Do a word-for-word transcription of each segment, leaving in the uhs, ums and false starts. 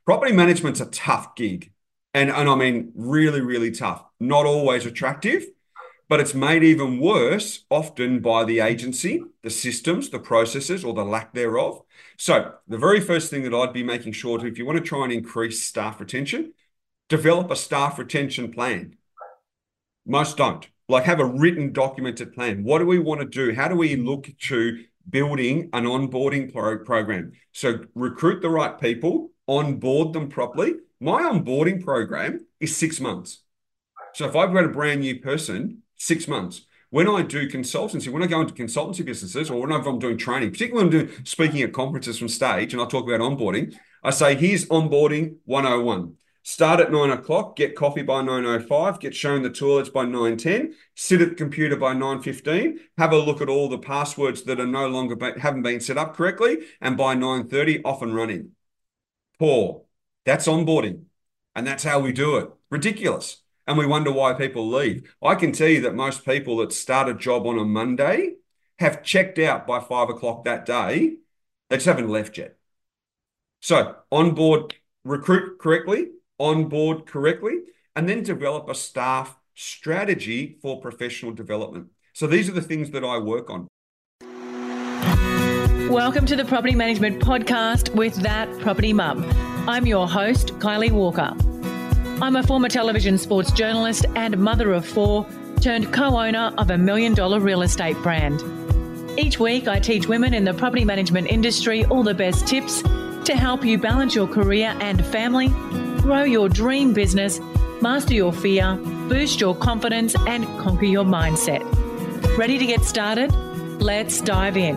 Property management's a tough gig. And, and I mean, really, really tough. Not always attractive, but it's made even worse often by the agency, the systems, the processes, or the lack thereof. So, the very first thing that I'd be making sure to, if you want to try and increase staff retention, develop a staff retention plan. Most don't. Like, have a written documented plan. What do we want to do? How do we look to building an onboarding pro program? So recruit the right people, onboard them properly. My onboarding program is six months. So if I've got a brand new person, six months. When I do consultancy, when I go into consultancy businesses, or whenever I'm doing training, particularly when I'm doing speaking at conferences from stage, and I talk about onboarding, I say, here's onboarding one oh one. Start at nine o'clock, get coffee by nine oh five, get shown the toilets by nine ten, sit at the computer by nine fifteen, have a look at all the passwords that are no longer be, haven't been set up correctly, and by nine thirty, off and running. Poor. That's onboarding. And that's how we do it. Ridiculous. And we wonder why people leave. I can tell you that most people that start a job on a Monday have checked out by five o'clock that day. They just haven't left yet. So onboard, recruit correctly, onboard correctly, and then develop a staff strategy for professional development. So these are the things that I work on. Welcome to the Property Management Podcast with That Property Mum. I'm your host, Kylie Walker. I'm a former television sports journalist and mother of four, turned co-owner of a million dollar real estate brand. Each week, I teach women in the property management industry all the best tips to help you balance your career and family, grow your dream business, master your fear, boost your confidence, and conquer your mindset. Ready to get started? Let's dive in.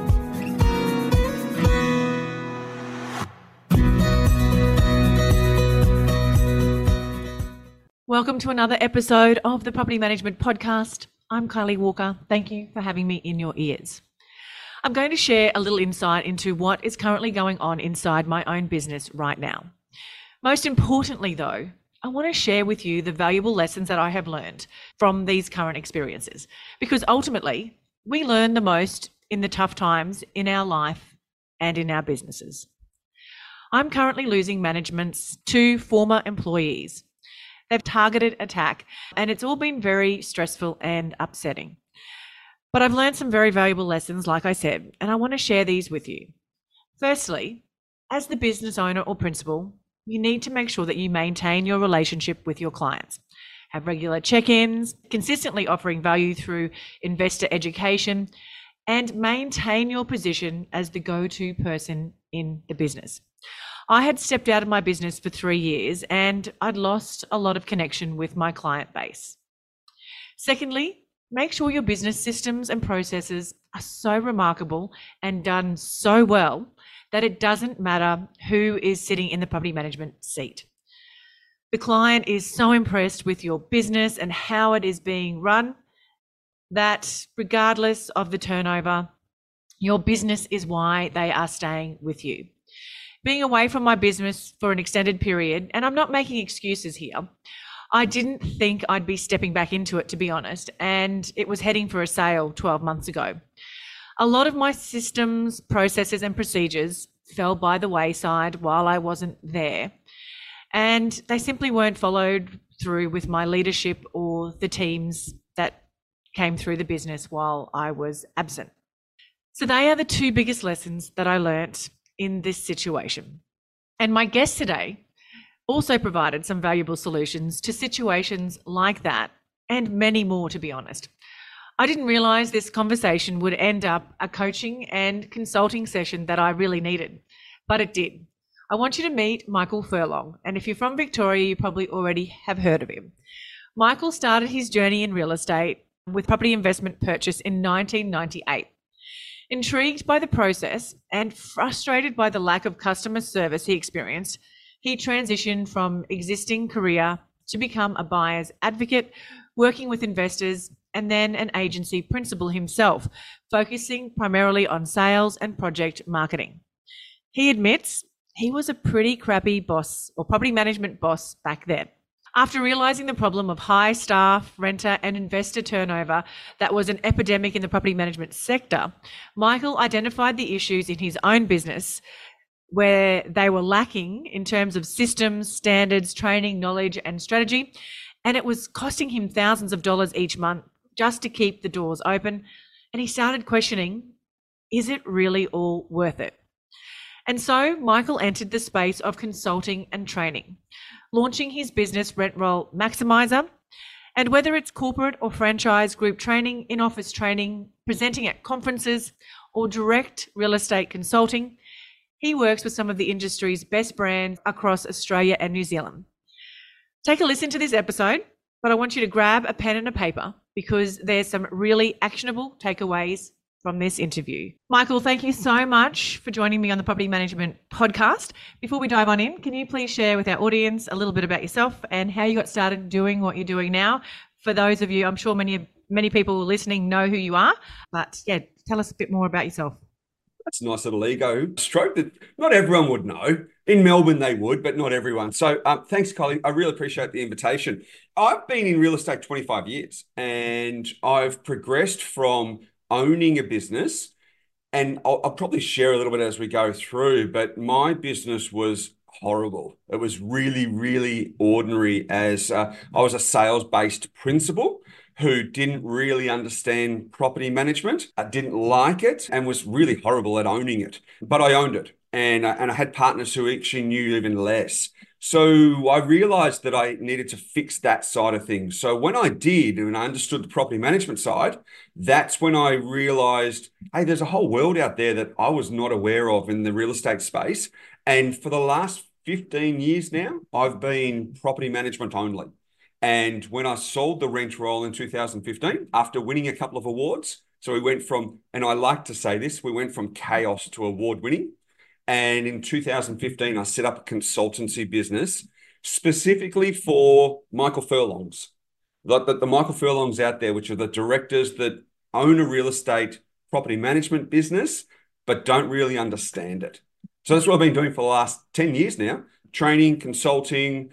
Welcome to another episode of the Property Management Podcast. I'm Kylie Walker. Thank you for having me in your ears. I'm going to share a little insight into what is currently going on inside my own business right now. Most importantly, though, I want to share with you the valuable lessons that I have learned from these current experiences, because ultimately, we learn the most in the tough times in our life and in our businesses. I'm currently losing management's two former employees. They've targeted attack, and it's all been very stressful and upsetting. But I've learned some very valuable lessons, like I said, and I want to share these with you. Firstly, as the business owner or principal, you need to make sure that you maintain your relationship with your clients. Have regular check-ins, consistently offering value through investor education, and maintain your position as the go-to person in the business. I had stepped out of my business for three years and I'd lost a lot of connection with my client base. Secondly, make sure your business systems and processes are so remarkable and done so well that it doesn't matter who is sitting in the property management seat. The client is so impressed with your business and how it is being run that regardless of the turnover, your business is why they are staying with you. Being away from my business for an extended period, and I'm not making excuses here, I didn't think I'd be stepping back into it, to be honest, and it was heading for a sale twelve months ago. A lot of my systems, processes, and procedures fell by the wayside while I wasn't there, and they simply weren't followed through with my leadership or the teams that came through the business while I was absent. So they are the two biggest lessons that I learnt in this situation. And my guest today also provided some valuable solutions to situations like that and many more, to be honest. I didn't realize this conversation would end up a coaching and consulting session that I really needed, but it did. I want you to meet Michael Furlong, and if you're from Victoria, you probably already have heard of him. Michael started his journey in real estate with property investment purchase in nineteen ninety-eight. Intrigued by the process and frustrated by the lack of customer service he experienced, he transitioned from existing career to become a buyer's advocate, working with investors, and then an agency principal himself, focusing primarily on sales and project marketing. He admits he was a pretty crappy boss or property management boss back then. After realizing the problem of high staff, renter, and investor turnover that was an epidemic in the property management sector, Michael identified the issues in his own business where they were lacking in terms of systems, standards, training, knowledge, and strategy. And it was costing him thousands of dollars each month just to keep the doors open. And he started questioning, is it really all worth it? And so Michael entered the space of consulting and training, launching his business Rentroll Maximizer. And whether it's corporate or franchise group training, in-office training, presenting at conferences, or direct real estate consulting, he works with some of the industry's best brands across Australia and New Zealand. Take a listen to this episode, but I want you to grab a pen and a paper because there's some really actionable takeaways from this interview. Michael, thank you so much for joining me on the Property Management Podcast. Before we dive on in, can you please share with our audience a little bit about yourself and how you got started doing what you're doing now? For those of you, I'm sure many many people listening know who you are, but yeah, tell us a bit more about yourself. That's a nice little ego stroke that not everyone would know. In Melbourne, they would, but not everyone. So um, thanks, Kylie. I really appreciate the invitation. I've been in real estate twenty-five years and I've progressed from owning a business, and I'll, I'll probably share a little bit as we go through, but my business was horrible. It was really, really ordinary as uh, I was a sales-based principal who didn't really understand property management. I didn't like it and was really horrible at owning it, but I owned it. And, uh, and I had partners who actually knew even less. So I realized that I needed to fix that side of things. So when I did, and I understood the property management side, that's when I realized, hey, there's a whole world out there that I was not aware of in the real estate space. And for the last fifteen years now, I've been property management only. And when I sold the Rentroll in two thousand fifteen, after winning a couple of awards, so we went from, and I like to say this, we went from chaos to award winning. And in two thousand fifteen, I set up a consultancy business specifically for Michael Furlongs. The, the, the Michael Furlongs out there, which are the directors that own a real estate property management business, but don't really understand it. So that's what I've been doing for the last ten years now, training, consulting,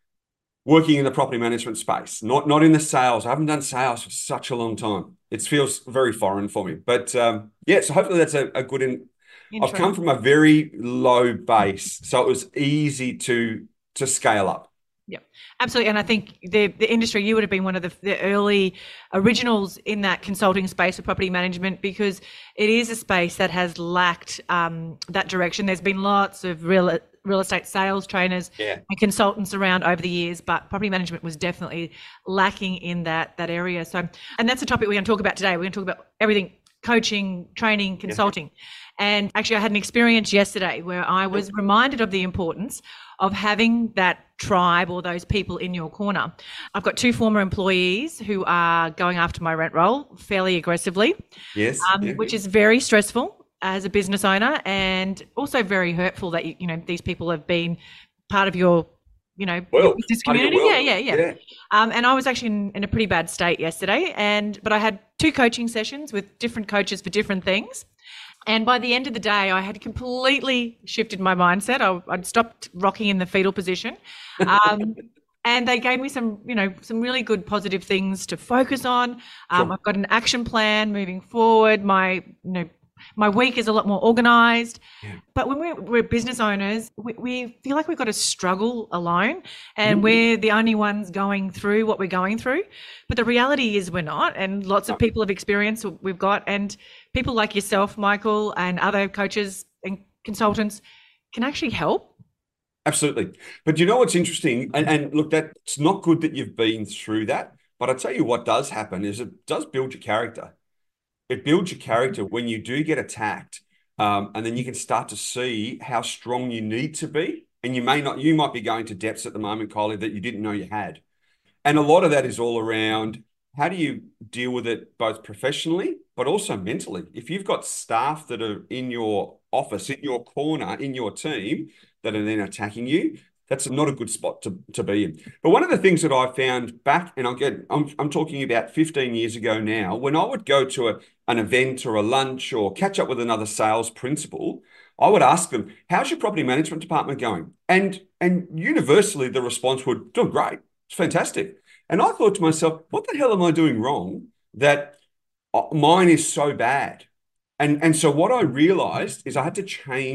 working in the property management space, not, not in the sales. I haven't done sales for such a long time. It feels very foreign for me. But um, yeah, so hopefully that's a, a good... In, I've come from a very low base, so it was easy to to scale up. Yeah, absolutely. And I think the the industry, you would have been one of the, the early originals in that consulting space for property management, because it is a space that has lacked um, that direction. There's been lots of real real estate sales trainers yeah. and consultants around over the years, but property management was definitely lacking in that that area. So, and that's a topic we're going to talk about today. We're going to talk about everything: coaching, training, consulting. Yeah. And actually, I had an experience yesterday where I was reminded of the importance of having that tribe or those people in your corner. I've got two former employees who are going after my Rentroll fairly aggressively, yes, um, yeah. which is very stressful as a business owner, and also very hurtful that you, you know these people have been part of your you know well, business community. Yeah, yeah, yeah. yeah. Um, and I was actually in, in a pretty bad state yesterday, and but I had two coaching sessions with different coaches for different things. And by the end of the day, I had completely shifted my mindset. I, I'd stopped rocking in the fetal position. Um, and they gave me some, you know, some really good positive things to focus on. Um, Sure. I've got an action plan moving forward. My, you know, my week is a lot more organized. Yeah. But when we're, we're business owners, we, we feel like we've got to struggle alone, and Mm. we're the only ones going through what we're going through. But the reality is we're not, and lots of people have experienced what we've got, and people like yourself, Michael, and other coaches and consultants can actually help. Absolutely. But you know what's interesting? And, and look, that's not good that you've been through that. But I tell you what does happen is it does build your character. It builds your character when you do get attacked. Um, and then you can start to see how strong you need to be. And you may not, you might be going to depths at the moment, Kylie, that you didn't know you had. And a lot of that is all around how do you deal with it both professionally, but also mentally. If you've got staff that are in your office, in your corner, in your team that are then attacking you, that's not a good spot to, to be in. But one of the things that I found back, and again, I'm, I'm talking about fifteen years ago now, when I would go to a, an event or a lunch or catch up with another sales principal, I would ask them, how's your property management department going? And, and universally, the response would, doing great. It's fantastic. And I thought to myself, what the hell am I doing wrong that mine is so bad? And, and so what I realized is I had to change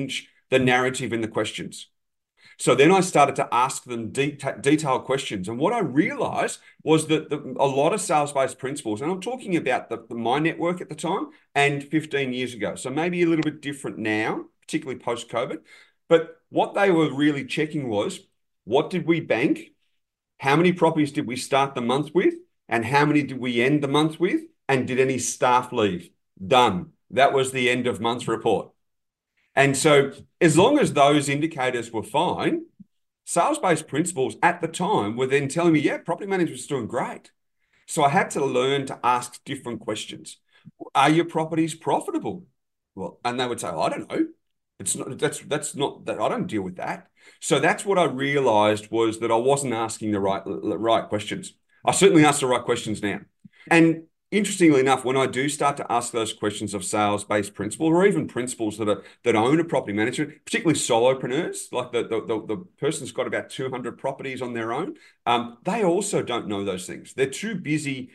the narrative in the questions. So then I started to ask them de- detailed questions. And what I realized was that the, a lot of sales-based principles, and I'm talking about the, the, my network at the time and fifteen years ago, so maybe a little bit different now, particularly post-COVID. But what they were really checking was, what did we bank? How many properties did we start the month with? And how many did we end the month with? And did any staff leave? Done. That was the end of month report. And so as long as those indicators were fine, sales-based principles at the time were then telling me, yeah, property management's doing great. So I had to learn to ask different questions. Are your properties profitable? Well, and they would say, oh, I don't know. It's not, that's, that's not that I don't deal with that. So that's what I realized, was that I wasn't asking the right, the right questions. I certainly ask the right questions now. And interestingly enough, when I do start to ask those questions of sales-based principles, or even principals that are that own a property management, particularly solopreneurs, like the the, the, the person's got about two hundred properties on their own, um, they also don't know those things. They're too busy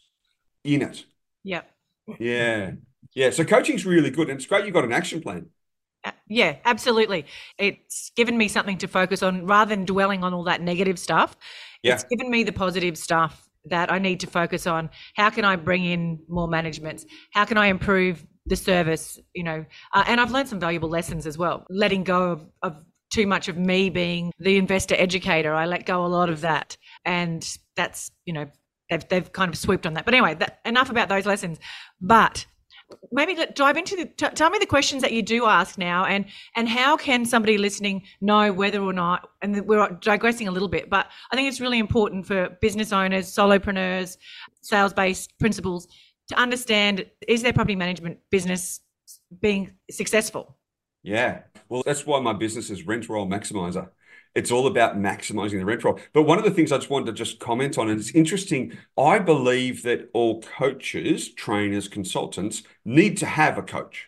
in it. Yeah. Yeah. Yeah. So coaching's really good, and it's great you've got an action plan. Yeah, absolutely. It's given me something to focus on rather than dwelling on all that negative stuff. Yeah. It's given me the positive stuff that I need to focus on. How can I bring in more management? How can I improve the service? You know, uh, and I've learned some valuable lessons as well. Letting go of, of too much of me being the investor educator. I let go a lot of that, and that's, you know, they've they've kind of swooped on that. But anyway, that, enough about those lessons. But maybe dive into the, t- tell me the questions that you do ask now, and and how can somebody listening know whether or not, and we're digressing a little bit, but I think it's really important for business owners, solopreneurs, sales-based principals to understand, is their property management business being successful? Yeah, well, that's why my business is Rent Roll Maximizer. It's all about maximizing the rent roll. But one of the things I just wanted to just comment on, and it's interesting, I believe that all coaches, trainers, consultants need to have a coach.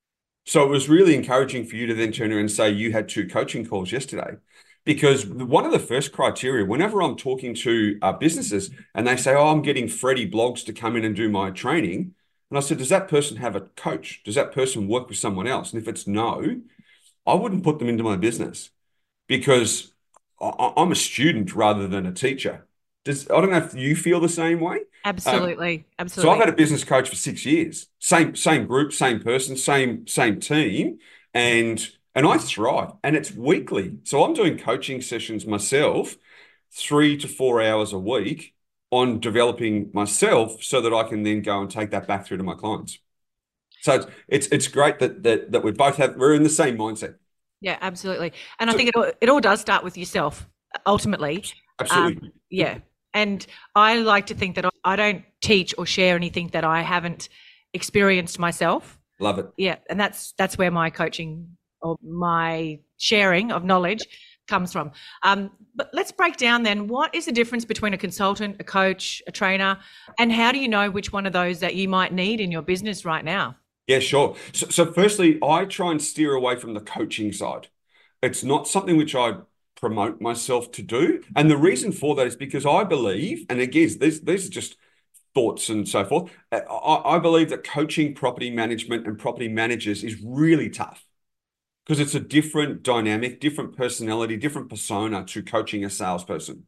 So it was really encouraging for you to then turn around and say you had two coaching calls yesterday, because one of the first criteria, whenever I'm talking to uh, businesses and they say, oh, I'm getting Freddie Blogs to come in and do my training. And I said, does that person have a coach? Does that person work with someone else? And if it's no, I wouldn't put them into my business, because I'm a student rather than a teacher. Does, I don't know if you feel the same way. Absolutely, um, absolutely. So I've had a business coach for six years, same same group, same person, same same team, and and I thrive. And it's weekly, so I'm doing coaching sessions myself, three to four hours a week on developing myself, so that I can then go and take that back through to my clients. So it's it's, it's great that that that we both have we're in the same mindset. Yeah, absolutely. And I think it all, it all does start with yourself, ultimately. Absolutely. Um, yeah. And I like to think that I don't teach or share anything that I haven't experienced myself. Love it. Yeah. And that's that's where my coaching or my sharing of knowledge comes from. Um, but let's break down then, what is the difference between a consultant, a coach, a trainer, and how do you know which one of those that you might need in your business right now? Yeah, sure. So, so firstly, I try and steer away from the coaching side. It's not something which I promote myself to do. And the reason for that is because I believe, and again, these, these are just thoughts and so forth, I, I believe that coaching property management and property managers is really tough, because it's a different dynamic, different personality, different persona to coaching a salesperson.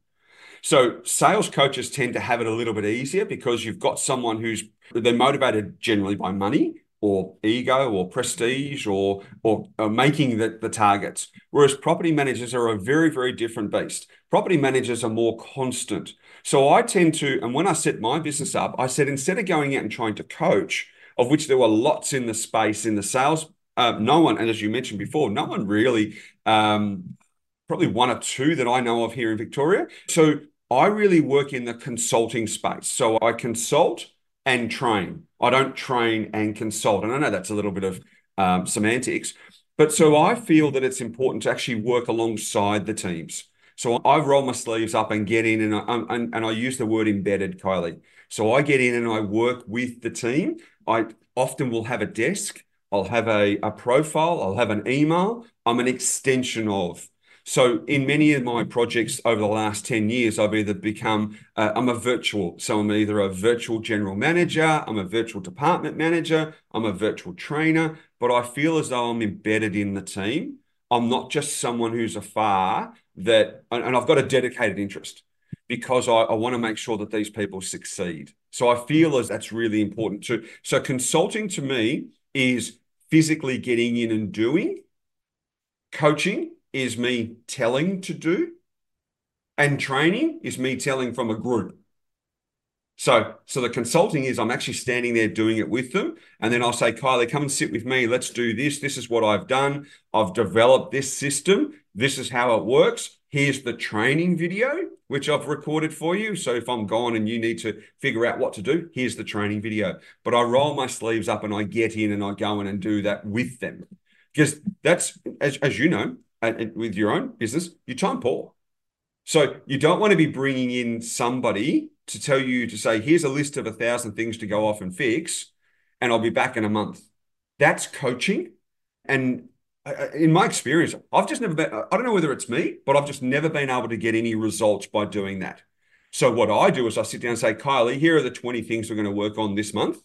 So sales coaches tend to have it a little bit easier, because you've got someone who's, they're motivated generally by money or ego or prestige or or, or making the, the targets. Whereas property managers are a very, very different beast. Property managers are more constant. So I tend to, and when I set my business up, I said, instead of going out and trying to coach, of which there were lots in the space, in the sales, uh, no one, and as you mentioned before, no one really, um, probably one or two that I know of here in Victoria. So I really work in the consulting space. So I consult and train. I don't train and consult. And I know that's a little bit of um, semantics, but so I feel that it's important to actually work alongside the teams. So I roll my sleeves up and get in, and I, and, and I use the word embedded, Kylie. So I get in and I work with the team. I often will have a desk. I'll have a, a profile. I'll have an email. I'm an extension of. So in many of my projects over the last ten years, I've either become, uh, I'm a virtual. So I'm either a virtual general manager, I'm a virtual department manager, I'm a virtual trainer, but I feel as though I'm embedded in the team. I'm not just someone who's afar that, and, and I've got a dedicated interest because I, I want to make sure that these people succeed. So I feel as that's really important too. So consulting to me is physically getting in and doing. Coaching is me telling to do, and training is me telling from a group. So, so the consulting is I'm actually standing there doing it with them. And then I'll say, Kylie, come and sit with me. Let's do this. This is what I've done. I've developed this system. This is how it works. Here's the training video, which I've recorded for you. So if I'm gone and you need to figure out what to do, here's the training video. But I roll my sleeves up and I get in and I go in and do that with them. Because that's, as, as you know, with your own business, you're time poor. So you don't want to be bringing in somebody to tell you to say, here's a list of a thousand things to go off and fix, and I'll be back in a month. That's coaching. And in my experience, I've just never been, I don't know whether it's me, but I've just never been able to get any results by doing that. So what I do is I sit down and say, Kylie, here are the twenty things we're going to work on this month.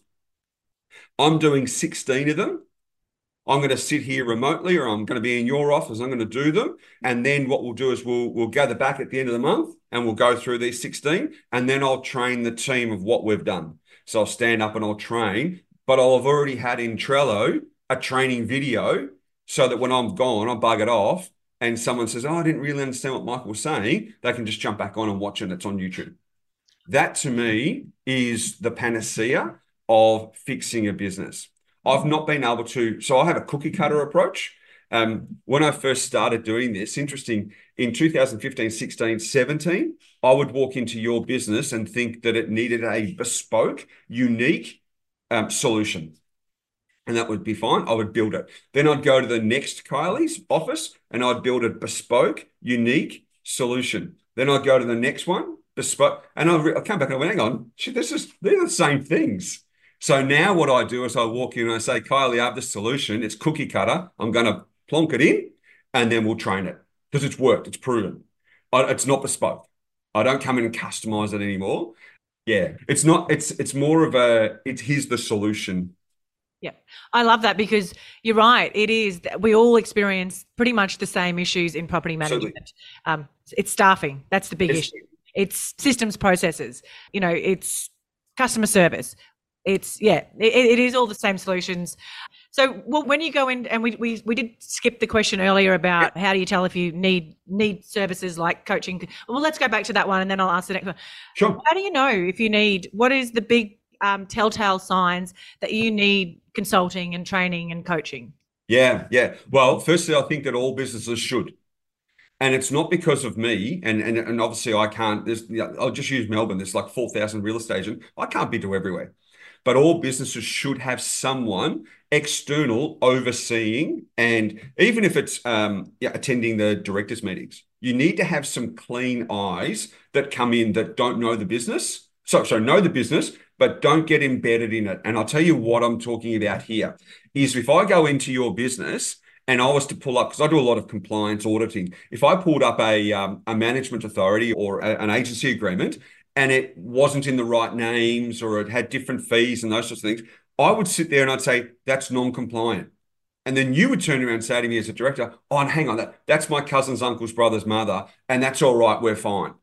I'm doing sixteen of them. I'm going to sit here remotely, or I'm going to be in your office. I'm going to do them. And then what we'll do is we'll, we'll gather back at the end of the month and we'll go through these sixteen. And then I'll train the team of what we've done. So I'll stand up and I'll train, but I'll have already had in Trello a training video so that when I'm gone, I bug it off and someone says, oh, I didn't really understand what Michael was saying. They can just jump back on and watch it. It's on YouTube. That to me is the panacea of fixing a business. I've not been able to, so I have a cookie cutter approach. Um, when I first started doing this, interesting, in two thousand fifteen, sixteen, seventeen, I would walk into your business and think that it needed a bespoke, unique um, solution. And that would be fine. I would build it. Then I'd go to the next Kylie's office and I'd build a bespoke, unique solution. Then I'd go to the next one, bespoke, and I'd, I'd come back and I went, hang on, shit, this is, they're the same things. So now what I do is I walk in and I say, Kylie, I have the solution. It's cookie cutter. I'm going to plonk it in and then we'll train it because it's worked. It's proven. I, it's not bespoke. I don't come in and customize it anymore. Yeah, it's not, it's, it's more of a, it's here's the solution. Yeah, I love that because you're right. It is, we all experience pretty much the same issues in property management. Um, it's staffing. That's the big It's, issue. It's systems, processes, you know, it's customer service. It's, yeah, it, it is all the same solutions. So well, when you go in, and we, we we did skip the question earlier about yeah. how do you tell if you need need services like coaching. Well, let's go back to that one and then I'll ask the next one. Sure. How do you know if you need, what is the big um, telltale signs that you need consulting and training and coaching? Yeah, yeah. Well, firstly, I think that all businesses should. And it's not because of me, and and, and obviously I can't, there's, I'll just use Melbourne, there's like four thousand real estate agents. I can't be to everywhere. But all businesses should have someone external overseeing, and even if it's um, yeah, attending the directors' meetings, you need to have some clean eyes that come in that don't know the business. So, so know the business, but don't get embedded in it. And I'll tell you what I'm talking about here is if I go into your business and I was to pull up, because I do a lot of compliance auditing, if I pulled up a, um, a management authority or a, an agency agreement, and it wasn't in the right names or it had different fees and those sorts of things, I would sit there and I'd say, that's non-compliant. And then you would turn around and say to me as a director, oh, and hang on, that, that's my cousin's uncle's brother's mother, and that's all right, we're fine.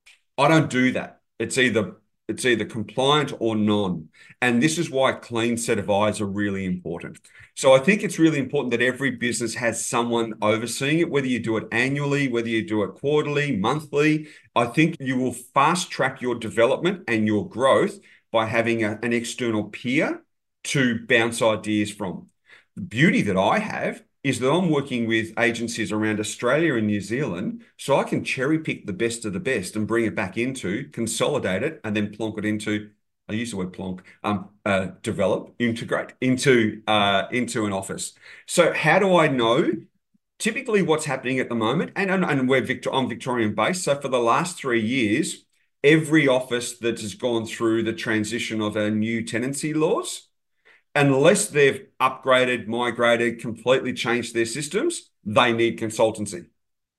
I don't do that. It's either it's either compliant or non. And this is why a clean set of eyes are really important. So I think it's really important that every business has someone overseeing it, whether you do it annually, whether you do it quarterly, monthly. I think you will fast track your development and your growth by having a, an external peer to bounce ideas from. The beauty that I have is that I'm working with agencies around Australia and New Zealand, so I can cherry pick the best of the best and bring it back into, consolidate it, and then plonk it into, I use the word plonk, um, uh, develop, integrate into, uh, into an office. So how do I know? Typically what's happening at the moment, and, and, and we're Victor, I'm Victorian based, so for the last three years, every office that has gone through the transition of our new tenancy laws, unless they've upgraded, migrated, completely changed their systems, they need consultancy.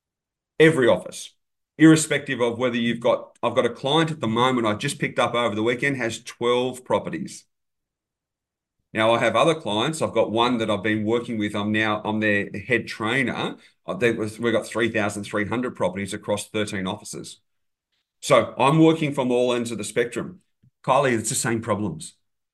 Every office, irrespective of whether you've got, I've got a client at the moment I just picked up over the weekend, has twelve properties. Now I have other clients. I've got one that I've been working with. I'm now I'm their head trainer. Uh, there was- We've got three thousand three hundred properties across thirteen offices. So I'm working from all ends of the spectrum. Kylie, it's the same problems.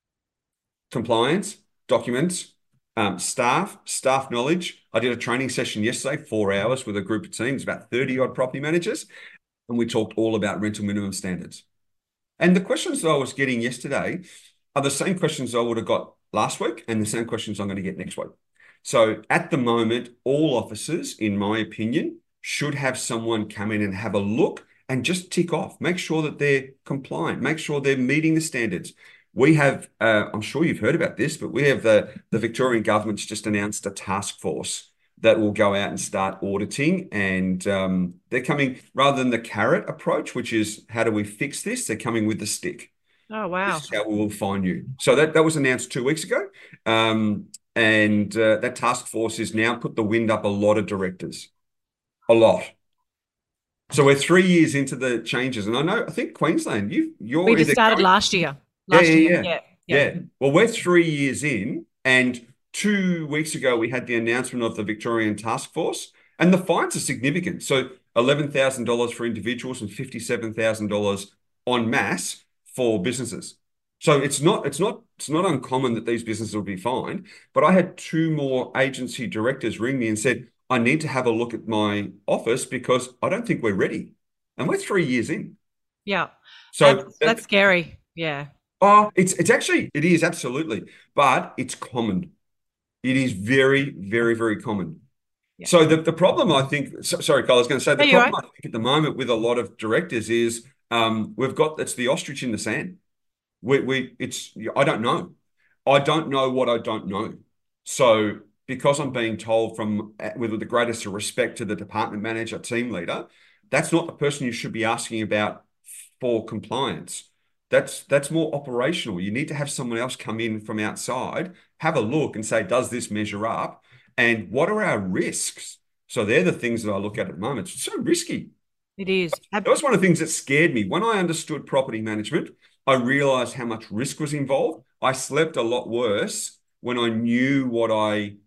Compliance, documents, um, staff, staff knowledge. I did a training session yesterday, four hours with a group of teams, about thirty odd property managers, and we talked all about rental minimum standards. And the questions that I was getting yesterday are the same questions I would have got last week and the same questions I'm going to get next week. So at the moment, all offices, in my opinion, should have someone come in and have a look and just tick off, make sure that they're compliant, make sure they're meeting the standards. We have, uh, I'm sure you've heard about this, but we have the, the Victorian government's just announced a task force that will go out and start auditing. And um, they're coming, rather than the carrot approach, which is how do we fix this? They're coming with the stick. Oh, wow. This is how we will find you. So that, that was announced two weeks ago. Um, and uh, that task force is now put the wind up a lot of directors, a lot. So we're three years into the changes. And I know, I think Queensland, you, you're We just either started going- last year. Last yeah, yeah, year. yeah. Yeah. Yeah. Yeah. Well, we're three years in, and two weeks ago we had the announcement of the Victorian Task Force, and the fines are significant. So eleven thousand dollars for individuals and fifty-seven thousand dollars en masse for businesses. So it's not it's not it's not uncommon that these businesses will be fined. But I had two more agency directors ring me and said, I need to have a look at my office because I don't think we're ready. And we're three years in. Yeah. So that's, that's scary. Yeah. Oh, it's it's actually, it is absolutely, but it's common. It is very, very, very common. Yeah. So the, the problem, I think, so, sorry, Carl, I was going to say, the No, you're problem right. I think at the moment with a lot of directors is um, we've got, it's the ostrich in the sand. We, we, it's, I don't know. I don't know what I don't know. So because I'm being told from, with the greatest respect to the department manager, team leader, that's not the person you should be asking about for compliance. That's that's more operational. You need to have someone else come in from outside, have a look and say, does this measure up? And what are our risks? So they're the things that I look at at the moment. It's so risky. It is. That was one of the things that scared me. When I understood property management, I realized how much risk was involved. I slept a lot worse when I knew what I,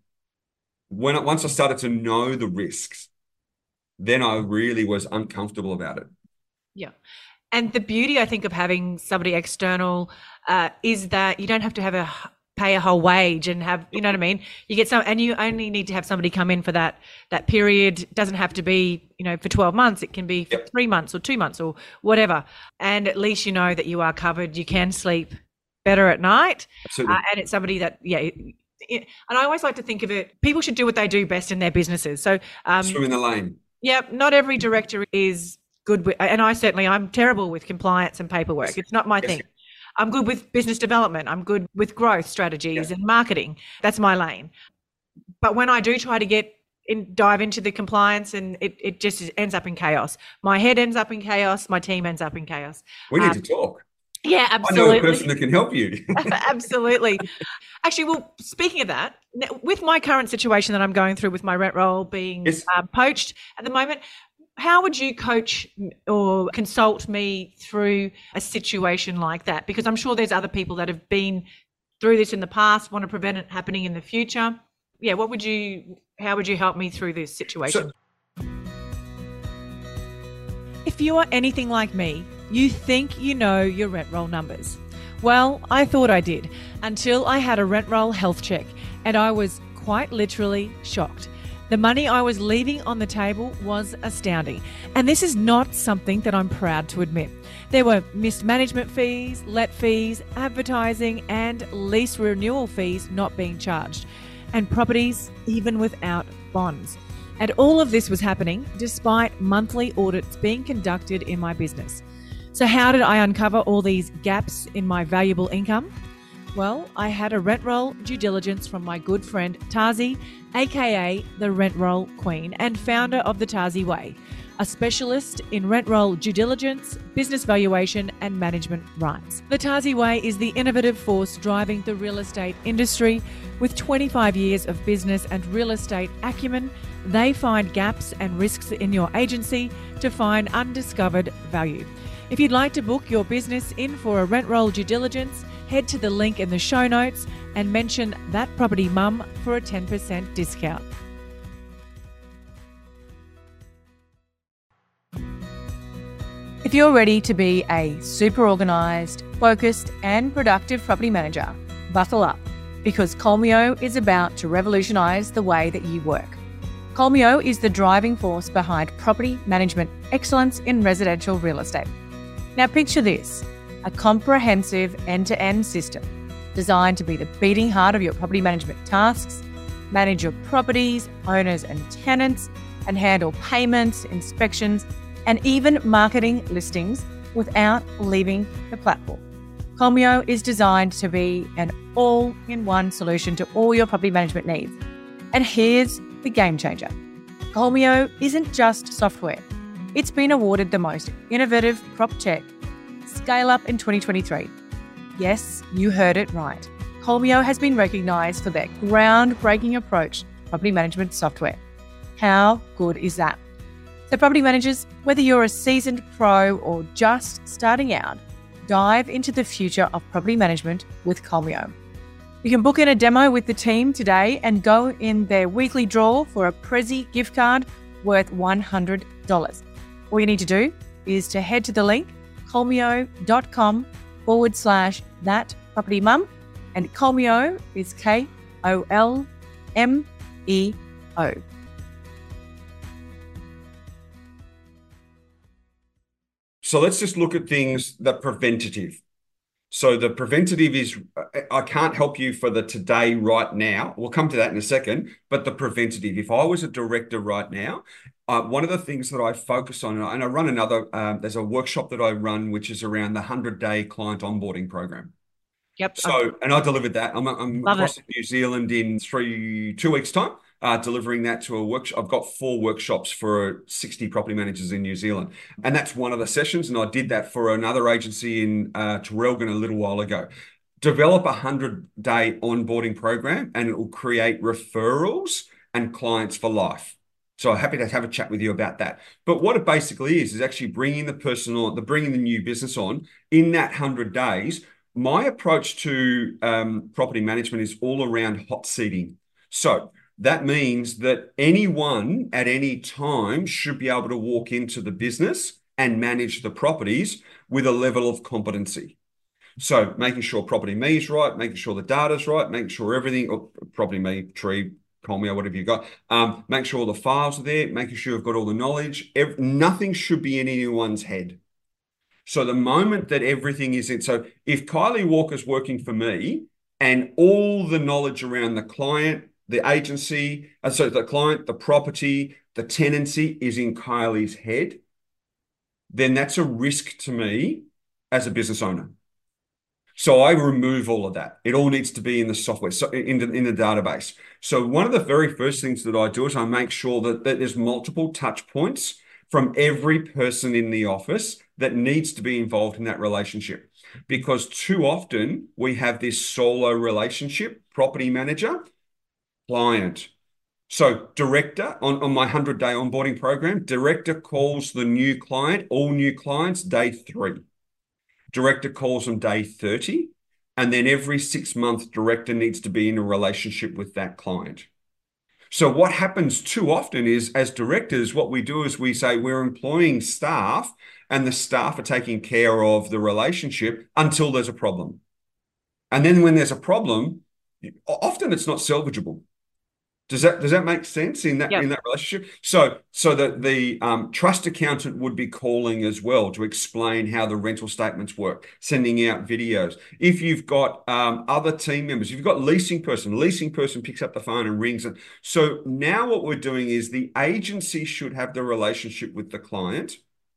when I, once I started to know the risks, then I really was uncomfortable about it. Yeah. And the beauty, I think, of having somebody external uh, is that you don't have to have a pay a whole wage and have, you know what I mean? You get some, and you only need to have somebody come in for that that period. It doesn't have to be, you know, for twelve months. It can be for Yep. three months or two months or whatever. And at least you know that you are covered. You can sleep better at night. Absolutely. Uh, and it's somebody that, yeah. It, it, and I always like to think of it, people should do what they do best in their businesses. So, um, Swim in the lane. yeah, not every director is good with, and I certainly, I'm terrible with compliance and paperwork. Yes. It's not my Yes. thing. I'm good with business development. I'm good with growth strategies Yes. and marketing. That's my lane. But when I do try to get in, dive into the compliance, and it, it just ends up in chaos. My head ends up in chaos. My team ends up in chaos. We need Um, to talk. Yeah, I know a absolutely. person that can help you. Absolutely. Actually, well, speaking of that, n- with my current situation that I'm going through with my rent roll being Yes. uh, poached at the moment, how would you coach m- or consult me through a situation like that? Because I'm sure there's other people that have been through this in the past, want to prevent it happening in the future. Yeah, what would you, how would you help me through this situation? If you are anything like me, you think you know your rent roll numbers. Well, I thought I did until I had a rent roll health check, and I was quite literally shocked. The money I was leaving on the table was astounding, and this is not something that I'm proud to admit. There were missed management fees, let fees, advertising, and lease renewal fees not being charged, and properties even without bonds. And all of this was happening despite monthly audits being conducted in my business. So how did I uncover all these gaps in my valuable income? Well, I had a rent roll due diligence from my good friend Tazi, aka the Rent Roll Queen and founder of the Tazi Way, a specialist in rent roll due diligence, business valuation and management rights. The Tazi Way is the innovative force driving the real estate industry. With twenty-five years of business and real estate acumen, they find gaps and risks in your agency to find undiscovered value. If you'd like to book your business in for a rent roll due diligence, head to the link in the show notes and mention That Property Mum for a ten percent discount. If you're ready to be a super organised, focused and productive property manager, buckle up, because Colmio is about to revolutionise the way that you work. Colmio is the driving force behind property management excellence in residential real estate. Now picture this, a comprehensive end-to-end system designed to be the beating heart of your property management tasks, manage your properties, owners and tenants, and handle payments, inspections, and even marketing listings without leaving the platform. Colmio is designed to be an all-in-one solution to all your property management needs. And here's the game changer. Colmio isn't just software. It's been awarded the most innovative prop tech scale up in twenty twenty-three. Yes, you heard it right. Colmio has been recognised for their groundbreaking approach to property management software. How good is that? So property managers, whether you're a seasoned pro or just starting out, dive into the future of property management with Colmio. You can book in a demo with the team today and go in their weekly draw for a Prezi gift card worth one hundred dollars. All you need to do is to head to the link colmio.com forward slash that property mum, and Colmio is K O L M E O. So let's just look at things that preventative. So the preventative is, I can't help you for the today, right now. We'll come to that in a second, but the preventative. If I was a director right now, uh, one of the things that I focus on, and I run another, um, there's a workshop that I run, which is around the hundred-day client onboarding program. Yep. So, and I delivered that. I'm, I'm across in New Zealand in three, two weeks' time. Uh, delivering that to a workshop. I've got four workshops for sixty property managers in New Zealand. And that's one of the sessions. And I did that for another agency in uh, Traralgon a little while ago. Develop a hundred-day onboarding program and it will create referrals and clients for life. So I'm happy to have a chat with you about that. But what it basically is, is actually bringing the person on, the bringing the new business on in that hundred days. My approach to um, property management is all around hot seating. So that means that anyone at any time should be able to walk into the business and manage the properties with a level of competency. So making sure Property Me is right, making sure the data's right, making sure everything, or Property Me, Tree, Colmio, whatever you got, um, make sure all the files are there, making sure you've got all the knowledge. Every, nothing should be in anyone's head. So the moment that everything is in, so if Kylie Walker's working for me and all the knowledge around the client, the agency, uh, so the client, the property, the tenancy is in Kylie's head, then that's a risk to me as a business owner. So I remove all of that. It all needs to be in the software, so in the, in the database. So one of the very first things that I do is I make sure that, that there's multiple touch points from every person in the office that needs to be involved in that relationship. Because too often we have this solo relationship, property manager, client. So director on, on my hundred-day onboarding program, director calls the new client, all new clients, day three. Director calls them day thirty. And then every six-month director needs to be in a relationship with that client. So what happens too often is, as directors, what we do is we say we're employing staff and the staff are taking care of the relationship until there's a problem. And then when there's a problem, often it's not salvageable. Does that does that make sense in that yep. in that relationship? So so that the um, trust accountant would be calling as well to explain how the rental statements work, sending out videos. If you've got um, other team members, if you've got leasing person, leasing person picks up the phone and rings it. So now what we're doing is the agency should have the relationship with the client,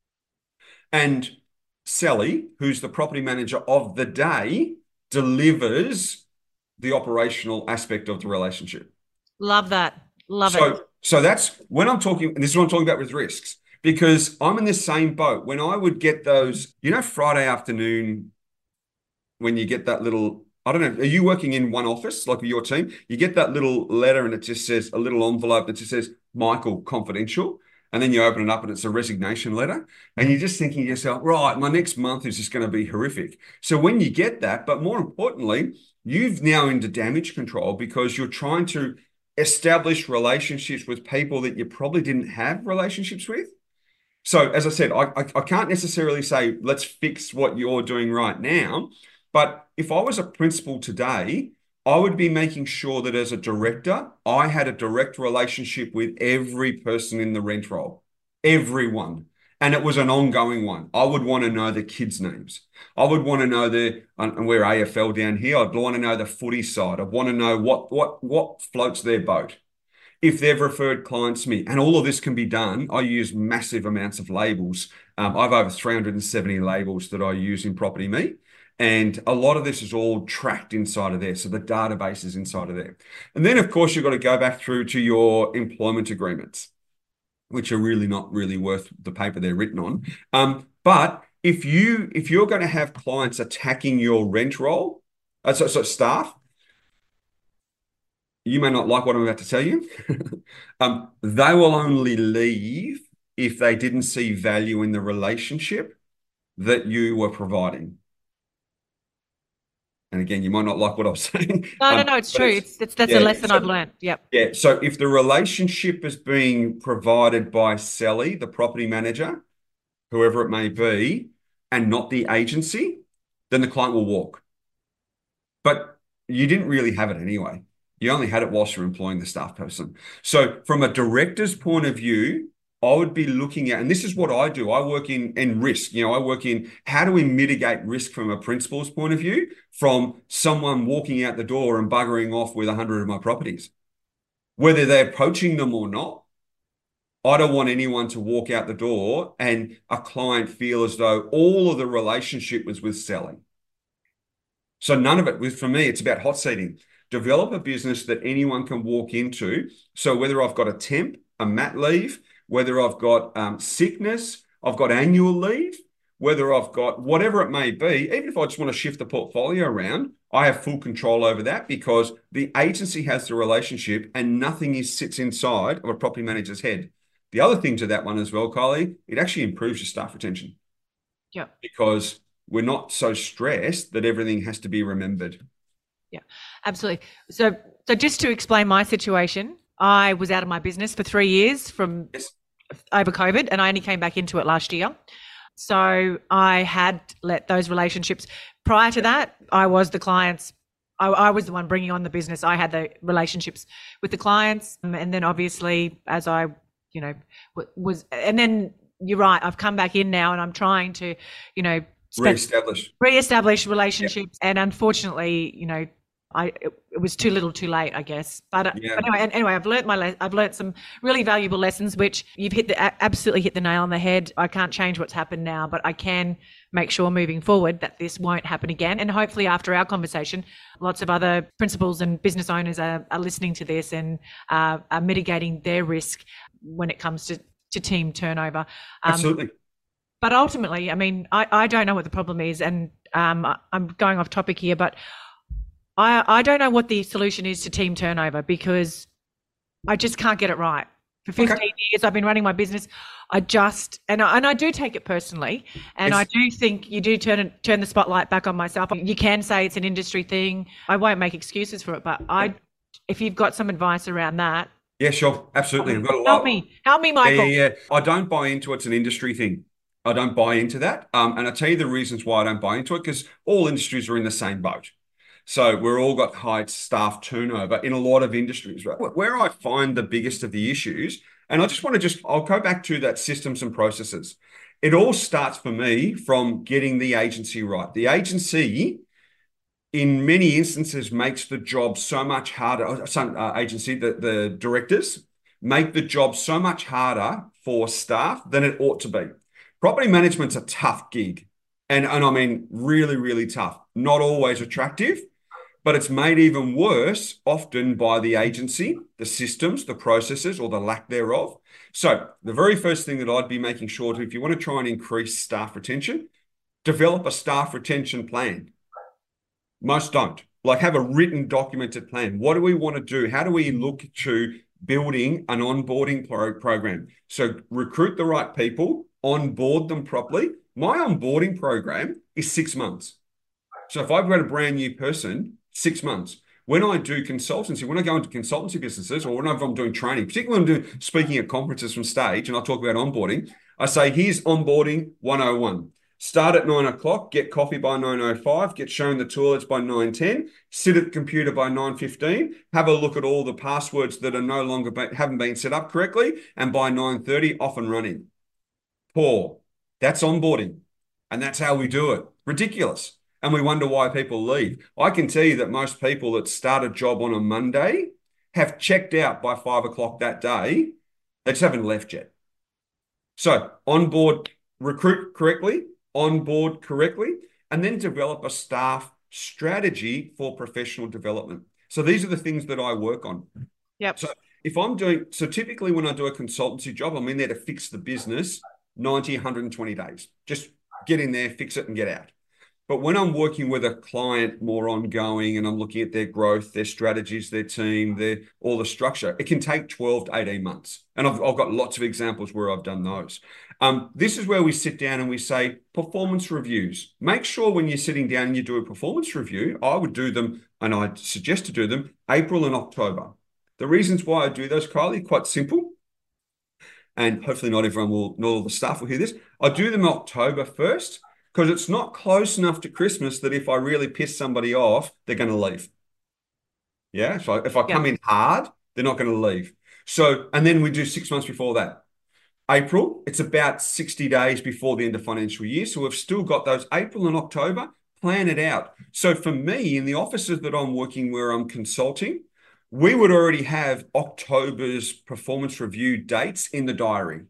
and Sally, who's the property manager of the day, delivers the operational aspect of the relationship. Love that. Love so, it. So that's when I'm talking, and this is what I'm talking about with risks, because I'm in the same boat. When I would get those, you know, Friday afternoon, when you get that little, I don't know, are you working in one office, like with your team? You get that little letter and it just says, a little envelope that just says, Michael, confidential. And then you open it up and it's a resignation letter. And you're just thinking to yourself, right, my next month is just going to be horrific. So when you get that, but more importantly, you've now into damage control because you're trying to establish relationships with people that you probably didn't have relationships with. So, as I said, I, I, I can't necessarily say, let's fix what you're doing right now. But if I was a principal today, I would be making sure that as a director, I had a direct relationship with every person in the rent roll, everyone. And it was an ongoing one. I would want to know the kids' names. I would want to know the, and we're A F L down here. I'd want to know the footy side. I'd want to know what what what floats their boat if they've referred clients to me. And all of this can be done. I use massive amounts of labels. Um, I have over three hundred seventy labels that I use in Property Me. And a lot of this is all tracked inside of there. So the database is inside of there. And then, of course, you've got to go back through to your employment agreements, which are really not really worth the paper they're written on. Um, but if you if you're going to have clients attacking your rent roll, uh, so, so staff, you may not like what I'm about to tell you. um, they will only leave if they didn't see value in the relationship that you were providing. And again, you might not like what I was saying. No, um, no, no, it's true. It's, it's, it's that's yeah, a lesson so, I've learned. Yep. Yeah. So if the relationship is being provided by Sally, the property manager, whoever it may be, and not the agency, then the client will walk. But you didn't really have it anyway. You only had it whilst you're employing the staff person. So from a director's point of view, I would be looking at, and this is what I do. I work in, in risk. You know, I work in how do we mitigate risk from a principal's point of view from someone walking out the door and buggering off with a hundred of my properties, whether they're poaching them or not. I don't want anyone to walk out the door and a client feel as though all of the relationship was with selling. So none of it was, for me, it's about hot seating. Develop a business that anyone can walk into. So whether I've got a temp, a mat leave, whether I've got um, sickness, I've got annual leave, whether I've got whatever it may be, even if I just want to shift the portfolio around, I have full control over that because the agency has the relationship and nothing is sits inside of a property manager's head. The other thing to that one as well, Kylie, it actually improves your staff retention. Yeah. Because we're not so stressed that everything has to be remembered. Yeah, absolutely. So, so just to explain my situation, I was out of my business for three years from Yes. over COVID, and I only came back into it last year. So I had let those relationships. Prior to that, I was the clients. I, I was the one bringing on the business. I had the relationships with the clients, and then obviously, as I, you know, was, and then you're right. I've come back in now, and I'm trying to, you know, Re-establish. Re-establish relationships. Yep. And unfortunately, you know, I it, it was too little, too late, I guess. But, yeah. but anyway, anyway, I've learnt my le- I've learnt some really valuable lessons, which you've hit the absolutely hit the nail on the head. I can't change what's happened now, but I can make sure moving forward that this won't happen again. And hopefully, after our conversation, lots of other principals and business owners are, are listening to this and uh, are mitigating their risk when it comes to to team turnover. Um, absolutely. But ultimately, I mean, I, I don't know what the problem is, and um, I'm going off topic here, but I I don't know what the solution is to team turnover because I just can't get it right. For fifteen okay. years, I've been running my business. I just and I, and I do take it personally, and yes. I do think you do turn turn the spotlight back on myself. You can say it's an industry thing. I won't make excuses for it, but I, if you've got some advice around that. Yeah, sure, absolutely. I've got a lot. Help me, help me, Michael. Yeah, yeah, yeah. I don't buy into it's an industry thing. I don't buy into that. Um, and I'll tell you the reasons why I don't buy into it, because all industries are in the same boat. So we're all got high staff turnover in a lot of industries, right? Where I find the biggest of the issues, and I just want to just, I'll go back to that systems and processes. It all starts for me from getting the agency right. The agency, in many instances, makes the job so much harder. Some uh, agency, the, the directors, make the job so much harder for staff than it ought to be. Property management's a tough gig. And, and I mean, really, really tough. Not always attractive, but it's made even worse often by the agency, the systems, the processes, or the lack thereof. So the very first thing that I'd be making sure to, if you want to try and increase staff retention, develop a staff retention plan. Most don't. Like have a written documented plan. What do we want to do? How do we look to building an onboarding pro- program? So recruit the right people, onboard them properly. My onboarding program is six months. So if I've got a brand new person, Six months. When I do consultancy, when I go into consultancy businesses, or whenever I'm doing training, particularly when I'm doing speaking at conferences from stage, and I talk about onboarding, I say, here's onboarding one oh one. Start at nine o'clock, get coffee by nine oh five, get shown the toilets by nine ten, sit at the computer by nine fifteen, have a look at all the passwords that are no longer, be, haven't been set up correctly, and by nine thirty, off and running. Poor. That's onboarding. And that's how we do it. Ridiculous. And we wonder why people leave. I can tell you that most people that start a job on a Monday have checked out by five o'clock that day. They just haven't left yet. So onboard, recruit correctly, onboard correctly, and then develop a staff strategy for professional development. So these are the things that I work on. Yep. So if I'm doing, so typically when I do a consultancy job, I'm in there to fix the business ninety, one hundred twenty days. Just get in there, fix it, and get out. But when I'm working with a client more ongoing and I'm looking at their growth, their strategies, their team, their all the structure, it can take twelve to eighteen months. And I've, I've got lots of examples where I've done those. Um, this is where we sit down and we say performance reviews. Make sure when you're sitting down and you do a performance review, I would do them, and I suggest to do them April and October. The reasons why I do those, Kylie, quite simple. And hopefully not everyone will, not all the staff will hear this. I do them October first, because it's not close enough to Christmas that if I really piss somebody off, they're going to leave. Yeah. So if I come yeah. in hard, they're not going to leave. So, and then we do six months before that. April, it's about sixty days before the end of financial year. So we've still got those April and October, plan it out. So for me, in the offices that I'm working where I'm consulting, we would already have October's performance review dates in the diary.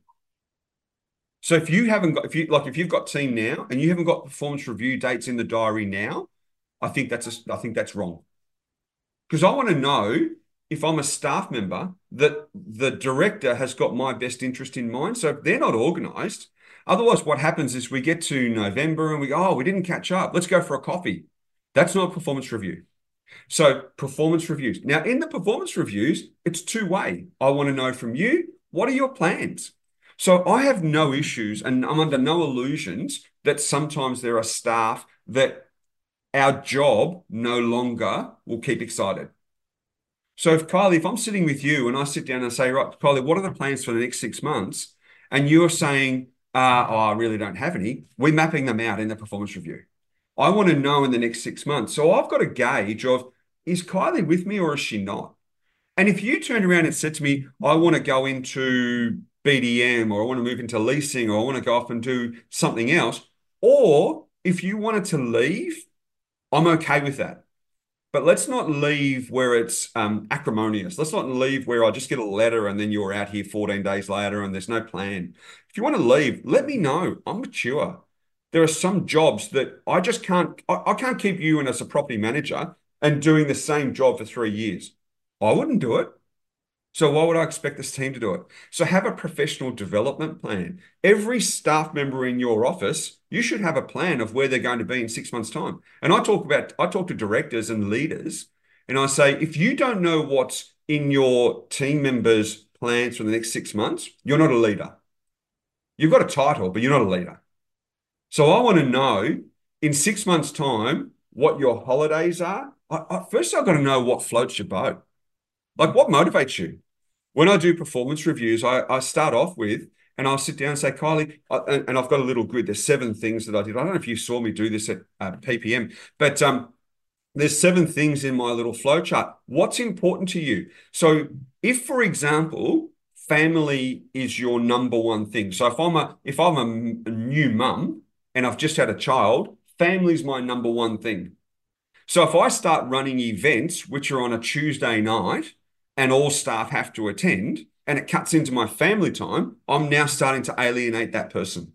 So if you haven't got, if you like, if you've got team now and you haven't got performance review dates in the diary now, I think that's a, I think that's wrong. Because I want to know if I'm a staff member that the director has got my best interest in mind. So if they're not organised, otherwise what happens is we get to November and we go, oh, we didn't catch up. Let's go for a coffee. That's not a performance review. So performance reviews. Now in the performance reviews, it's two way. I want to know from you, what are your plans? So I have no issues and I'm under no illusions that sometimes there are staff that our job no longer will keep excited. So if Kylie, if I'm sitting with you and I sit down and say, right, Kylie, what are the plans for the next six months? And you're saying, uh, oh, I really don't have any. We're mapping them out in the performance review. I want to know in the next six months. So I've got a gauge of, is Kylie with me or is she not? And if you turned around and said to me, I want to go into B D M or I want to move into leasing or I want to go off and do something else, or if you wanted to leave, I'm okay with that. But let's not leave where it's um, acrimonious. Let's not leave where I just get a letter and then you're out here fourteen days later and there's no plan. If you want to leave, let me know. I'm mature. There are some jobs that I just can't, I, I can't keep you in as a property manager and doing the same job for three years. I wouldn't do it. So why would I expect this team to do it? So have a professional development plan. Every staff member in your office, you should have a plan of where they're going to be in six months' time. And I talk about, I talk to directors and leaders, and I say, if you don't know what's in your team members' plans for the next six months, you're not a leader. You've got a title, but you're not a leader. So I want to know in six months' time what your holidays are. I, I, first, I've got to know what floats your boat. Like what motivates you? When I do performance reviews, I, I start off with, and I'll sit down and say, Kylie, I, and, and I've got a little grid. There's seven things that I did. I don't know if you saw me do this at uh, P P M, but um, there's seven things in my little flow chart. What's important to you? So if, for example, family is your number one thing. So if I'm a, if I'm a, a new mum and I've just had a child, family's my number one thing. So if I start running events, which are on a Tuesday night, and all staff have to attend, and it cuts into my family time, I'm now starting to alienate that person.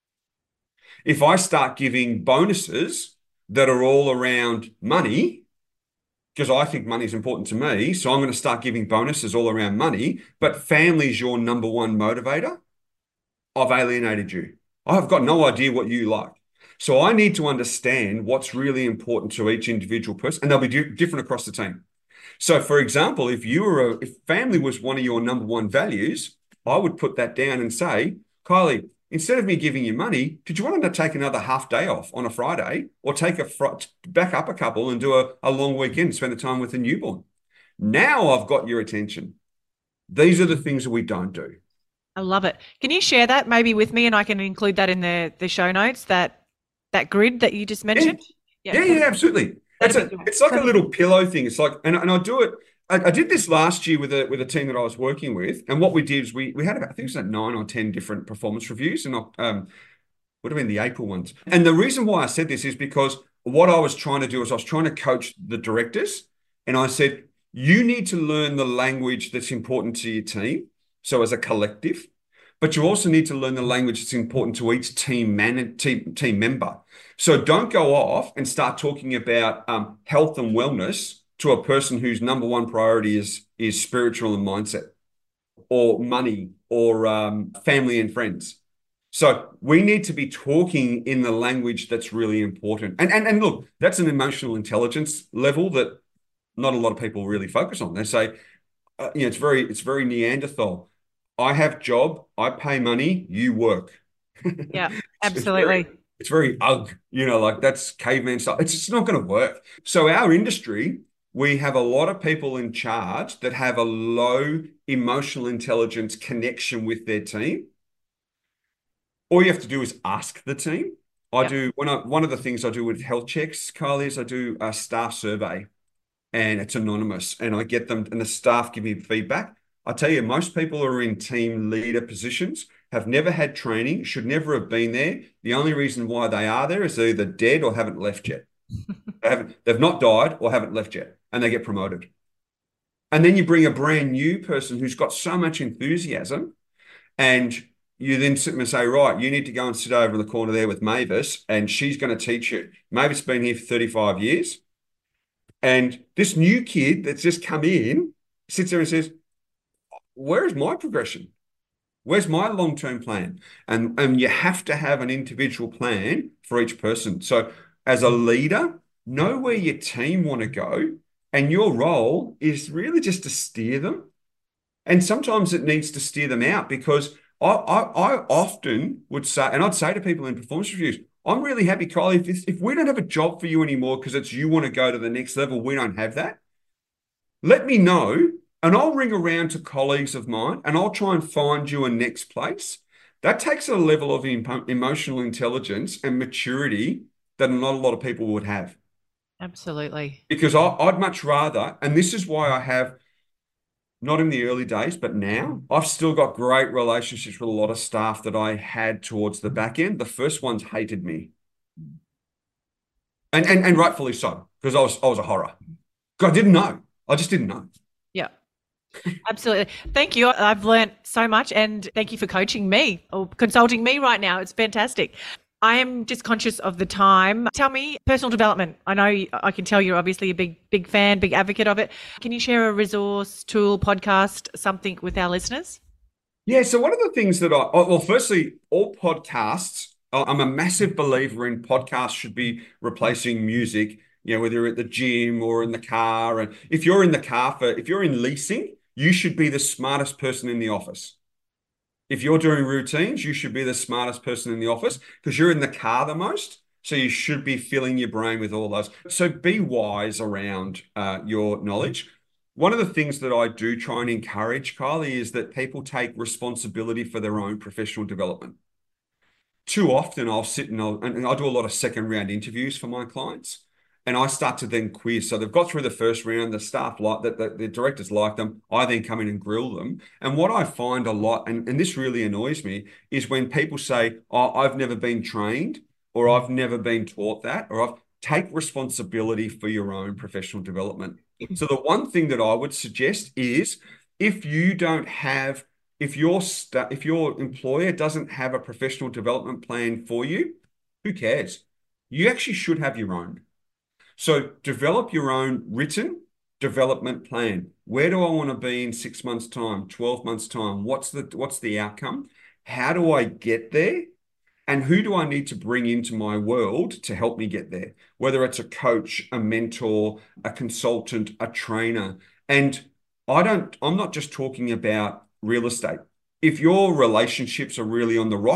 If I start giving bonuses that are all around money, because I think money is important to me, so I'm going to start giving bonuses all around money, but family is your number one motivator, I've alienated you. I've got no idea what you like. So I need to understand what's really important to each individual person, and they'll be di- different across the team. So, for example, if you were a, if family was one of your number one values, I would put that down and say, Kylie, instead of me giving you money, did you want to take another half day off on a Friday or take a fr back up a couple and do a, a long weekend, spend the time with the newborn? Now I've got your attention. These are the things that we don't do. I love it. Can you share that maybe with me, and I can include that in the the show notes, that that grid that you just mentioned? Yeah, yeah, yeah, absolutely. It's a, it's like a little pillow thing. It's like, and, and I do it. I, I did this last year with a with a team that I was working with, and what we did is we we had about, I think it was like nine or ten different performance reviews, and um, would have been the April ones. And the reason why I said this is because what I was trying to do is I was trying to coach the directors, and I said, you need to learn the language that's important to your team, so as a collective, but you also need to learn the language that's important to each team man team, team member. So don't go off and start talking about um, health and wellness to a person whose number one priority is, is spiritual and mindset, or money, or um, family and friends. So we need to be talking in the language that's really important. And, and, and look, that's an emotional intelligence level that not a lot of people really focus on. They say, uh, you know, it's very, it's very Neanderthal. I have job, I pay money, you work. Yeah, it's, absolutely. It's very, it's very ugh, you know, like that's caveman stuff. It's just not going to work. So our industry, we have a lot of people in charge that have a low emotional intelligence connection with their team. All you have to do is ask the team. I yep. do, when I, one of the things I do with health checks, Kylie, is I do a staff survey, and it's anonymous, and I get them, and the staff give me feedback. I tell you, most people who are in team leader positions have never had training, should never have been there. The only reason why they are there is they're either dead or haven't left yet. they haven't, they've not died or haven't left yet, and they get promoted. And then you bring a brand new person who's got so much enthusiasm, and you then sit them and say, right, you need to go and sit over in the corner there with Mavis, and she's going to teach you. Mavis has been here for thirty-five years. And this new kid that's just come in sits there and says, where is my progression? Where's my long-term plan? And, and you have to have an individual plan for each person. So as a leader, know where your team want to go, and your role is really just to steer them. And sometimes it needs to steer them out, because I, I, I often would say, and I'd say to people in performance reviews, I'm really happy, Kylie, if, if we don't have a job for you anymore because it's you want to go to the next level, we don't have that. Let me know, and I'll ring around to colleagues of mine, and I'll try and find you a next place. That takes a level of emotional intelligence and maturity that not a lot of people would have. Absolutely. Because I, I'd much rather, and this is why I have, not in the early days, but now, I've still got great relationships with a lot of staff that I had towards the back end. The first ones hated me. And and, and rightfully so, because I was, I was a horror. I didn't know. I just didn't know. Yeah, absolutely. Thank you. I've learned so much, and thank you for coaching me or consulting me right now. It's fantastic. I am just conscious of the time. Tell me, personal development. I know you, I can tell you're obviously a big, big fan, big advocate of it. Can you share a resource, tool, podcast, something with our listeners? Yeah. So one of the things that I, well, firstly, all podcasts, I'm a massive believer in podcasts should be replacing music, you know, whether you're at the gym or in the car. And if you're in the car for, if you're in leasing, you should be the smartest person in the office. If you're doing routines, you should be the smartest person in the office, because you're in the car the most. So you should be filling your brain with all those. So be wise around uh, your knowledge. One of the things that I do try and encourage, Kylie, is that people take responsibility for their own professional development. Too often I'll sit and I'll, and I do a lot of second round interviews for my clients. And I start to then quiz. So they've got through the first round, the staff like that, the, the directors like them. I then come in and grill them. And what I find a lot, and, and this really annoys me, is when people say, oh, I've never been trained, or I've never been taught that, or I've take responsibility for your own professional development. So the one thing that I would suggest is, if you don't have, if your sta- if your employer doesn't have a professional development plan for you, who cares? You actually should have your own. So develop your own written development plan. Where do I want to be in six months' time, twelve months' time? What's the what's the outcome? How do I get there? And who do I need to bring into my world to help me get there? Whether it's a coach, a mentor, a consultant, a trainer. And I don't, I'm not just talking about real estate. If your relationships are really on the rocks,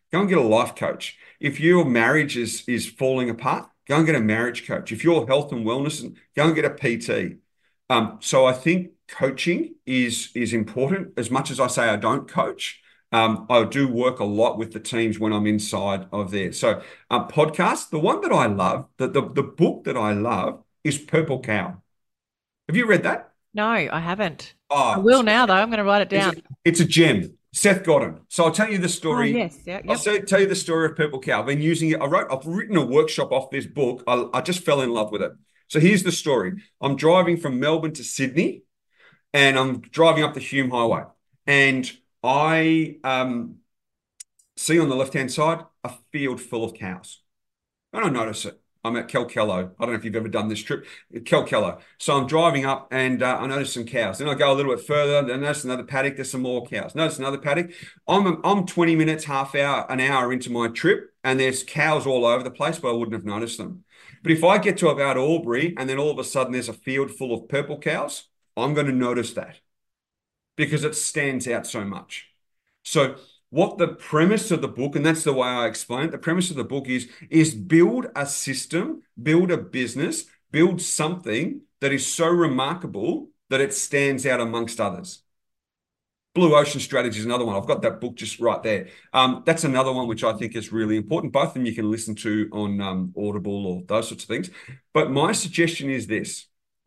go and get a life coach. If your marriage is is falling apart, go and get a marriage coach. If your health and wellness, go and get a P T. Um, so I think coaching is is important. As much as I say I don't coach, um, I do work a lot with the teams when I'm inside of there. So uh, podcast, the one that I love, the, the the book that I love is Purple Cow. Have you read that? No, I haven't. I Oh, will now, though. I'm going to write it it's down. a, it's a gem. Seth Godin. So I'll tell you the Oh, story. yes. Yeah. I'll Yep. say, tell you the story of Purple Cow. I've been using it. I wrote, I've written a workshop off this book. I, I just fell in love with it. So here's the story. I'm driving from Melbourne to Sydney, and I'm driving up the Hume Highway, and I um, see on the left-hand side a field full of cows. I don't notice it. I'm at Kelkello. I don't know if you've ever done this trip. Kelkello. So I'm driving up and uh, I notice some cows. Then I go a little bit further. Then I notice another paddock. There's some more cows. Notice another paddock. I'm I'm twenty minutes, half hour, an hour into my trip, and there's cows all over the place, but I wouldn't have noticed them. But if I get to about Albury and then all of a sudden there's a field full of purple cows, I'm going to notice that because it stands out so much. So what the premise of the book, and that's the way I explain it, the premise of the book is, is build a system, build a business, build something that is so remarkable that it stands out amongst others. Blue Ocean Strategy is another one. I've got that book just right there. Um, that's another one which I think is really important. Both of them you can listen to on um, Audible or those sorts of things. But my suggestion is this.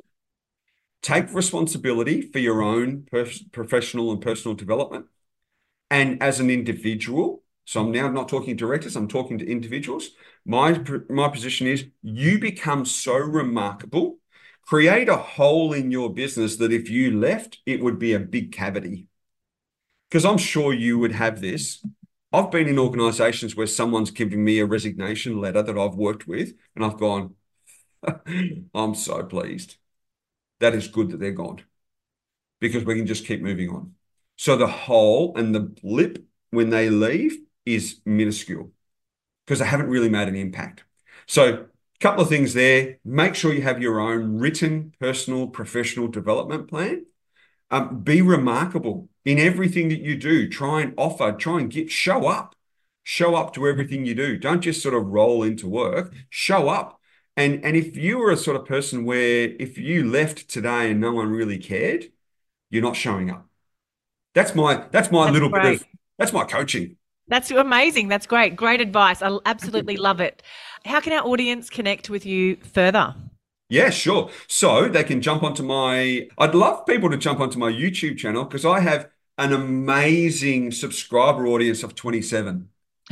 Take responsibility for your own professional and personal development. And as an individual, so I'm now not talking directors, I'm talking to individuals. My, my position is you become so remarkable, create a hole in your business that if you left, it would be a big cavity. Because I'm sure you would have this. I've been in organizations where someone's given me a resignation letter that I've worked with, and I've gone, I'm so pleased. That is good that they're gone because we can just keep moving on. So the hole and the blip when they leave is minuscule because they haven't really made an impact. So a couple of things there. Make sure you have your own written, personal, professional development plan. Um, be remarkable in everything that you do. Try and offer, try and get, show up. Show up to everything you do. Don't just sort of roll into work. Show up. And, and if you were a sort of person where if you left today and no one really cared, you're not showing up. That's my that's my That's little great. bit of that's my coaching. That's amazing. That's great. Great advice. I absolutely love it. How can our audience connect with you further? Yeah, sure. So they can jump onto my, I'd love people to jump onto my YouTube channel because I have an amazing subscriber audience of twenty-seven.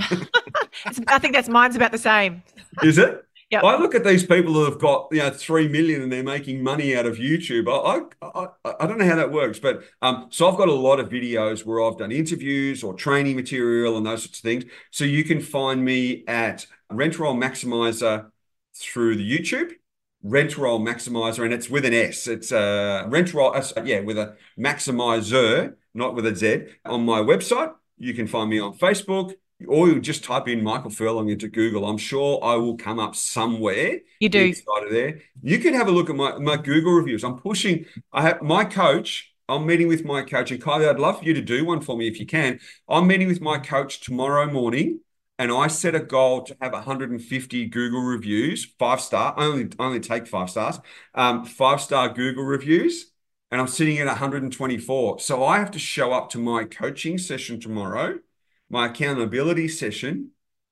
I think that's mine's about the same. Is it? Yep. I look at these people who have got, you know, three million and they're making money out of YouTube. I, I, I, I don't know how that works, but um, so I've got a lot of videos where I've done interviews or training material and those sorts of things. So you can find me at Rent Roll Maximizer through the YouTube, Rent Roll Maximizer, and it's with an S. It's a uh, Rent Roll, uh, yeah, with a Maximizer, not with a Z. On my website, you can find me on Facebook. Or you just type in Michael Furlong into Google. I'm sure I will come up somewhere. You do. Inside of there. You can have a look at my, my Google reviews. I'm pushing. I have my coach. I'm meeting with my coach. And Kylie, I'd love for you to do one for me if you can. I'm meeting with my coach tomorrow morning. And I set a goal to have one hundred fifty Google reviews, five star. I only, only take five stars. Um, five star Google reviews. And I'm sitting at one hundred twenty-four. So I have to show up to my coaching session tomorrow. My accountability session,